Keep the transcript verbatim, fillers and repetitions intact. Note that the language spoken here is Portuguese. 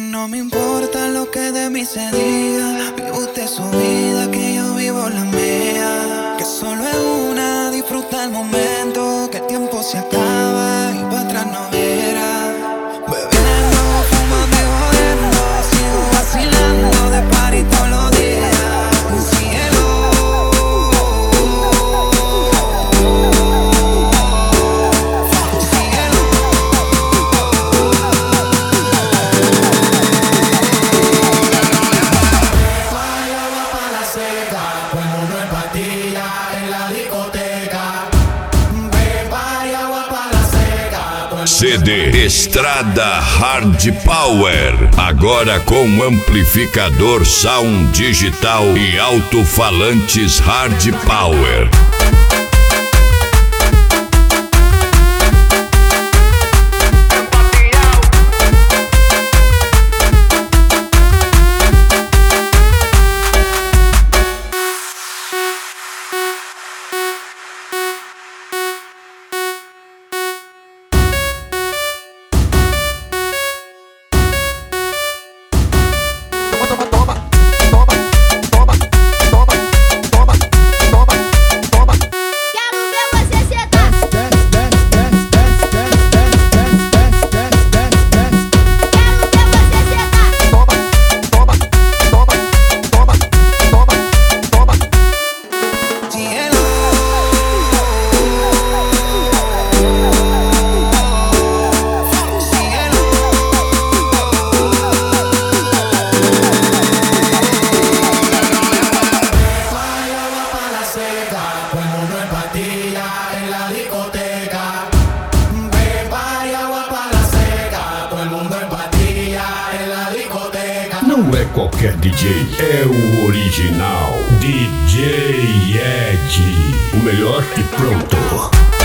No me importa lo que de mí se diga, vive usted su vida, que yo vivo la mía. Que solo es una, disfruta el momento, que el tiempo se acaba y para atrás no verá. Bebiendo, fumando y jodiendo, sigo vacilando de party todos los días. Cielo, C D Estrada Hard Power, agora com amplificador sound digital e alto-falantes Hard Power. Não é qualquer D J, é o original D J Ed, o melhor e pronto.